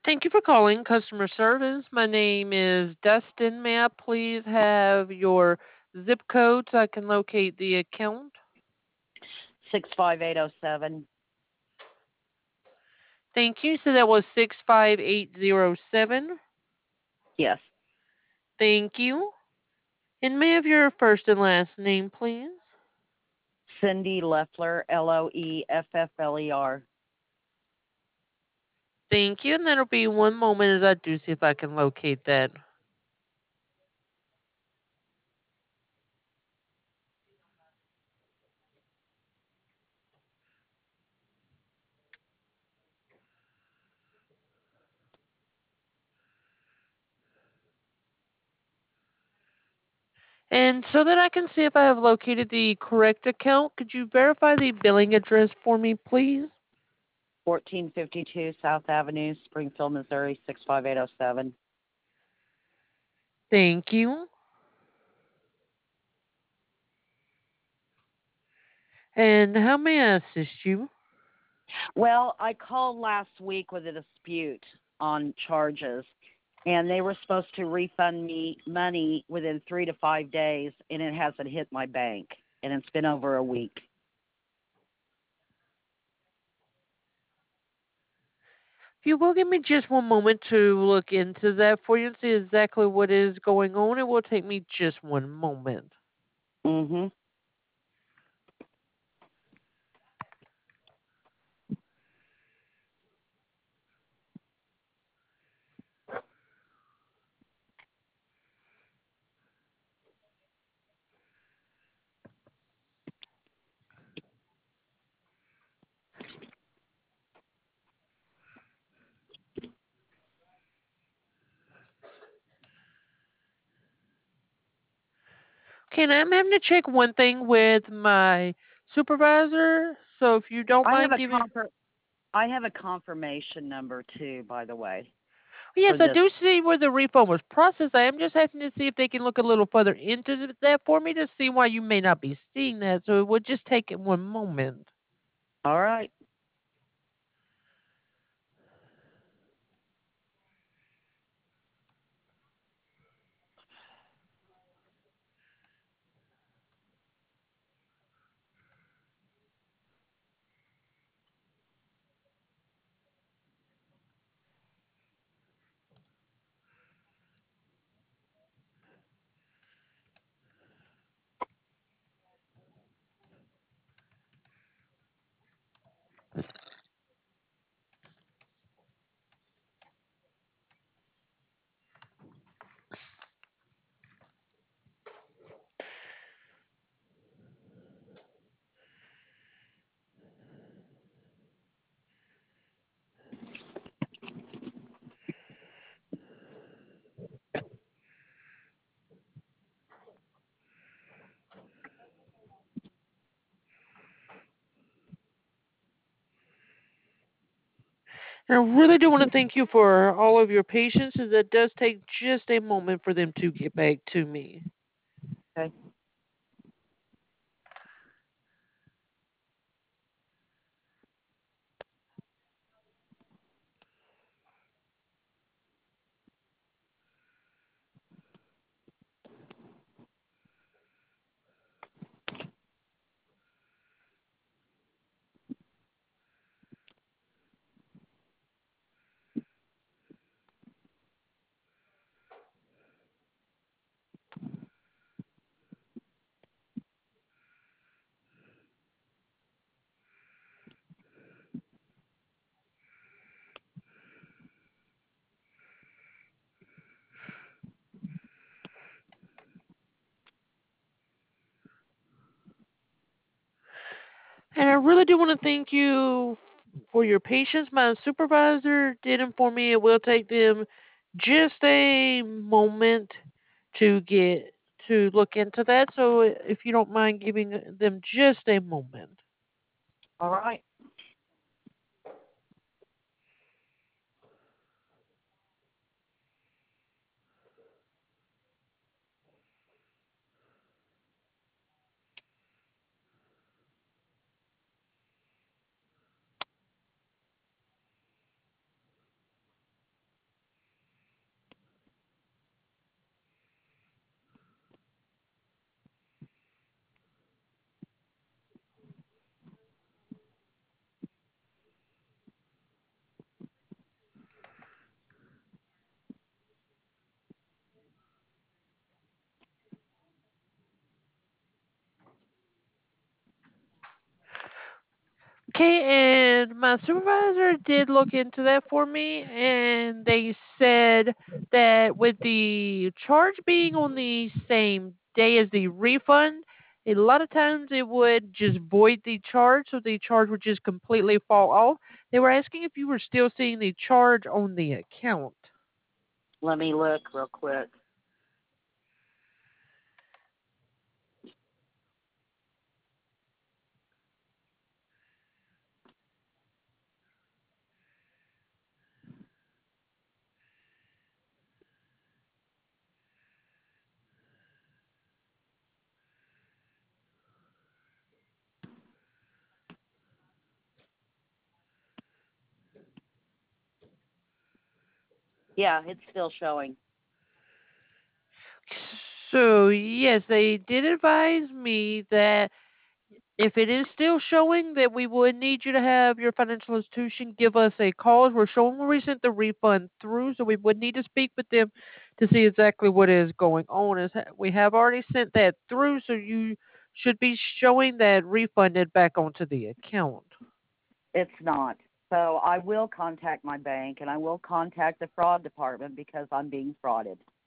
Thank you for calling customer service. My name is Dustin. May I please have your zip code so I can locate the account? 65807. Thank you. So that was 65807. Yes. Thank you. And may I have your first and last name, please? Cindy Leffler, Loeffler. Thank you. And that'll be one moment as I do see if I can locate that. And so that I can see if I have located the correct account, could you verify the billing address for me, please? 1452 South Avenue, Springfield, Missouri, 65807. Thank you. And how may I assist you? Well, I called last week with a dispute on charges, and they were supposed to refund me money within 3 to 5 days, and it hasn't hit my bank, and it's been over a week. If you will give me just one moment to look into that for you and see exactly what is going on, it will take me just one moment. Mm-hmm. Okay, and I'm having to check one thing with my supervisor. So if you don't I have mind a giving. I have a confirmation number too, by the way, for Yes, I this. do see where the refund was processed. I am just having to see if they can look a little further into that for me to see why you may not be seeing that. So it would just take it one moment. All right. And I really do want to thank you for all of your patience, as it does take just a moment for them to get back to me. Okay. And I really do want to thank you for your patience. My supervisor did inform me it will take them just a moment to get to look into that. So if you don't mind giving them just a moment. All right. Okay, and my supervisor did look into that for me, and they said that with the charge being on the same day as the refund, a lot of times it would just void the charge, so the charge would just completely fall off. They were asking if you were still seeing the charge on the account. Let me look real quick. Yeah, it's still showing. So, yes, they did advise me that if it is still showing, that we would need you to have your financial institution give us a call. We're showing where we sent the refund through, so we would need to speak with them to see exactly what is going on. We have already sent that through, so you should be showing that refunded back onto the account. It's not. So I will contact my bank and I will contact the fraud department because I'm being frauded.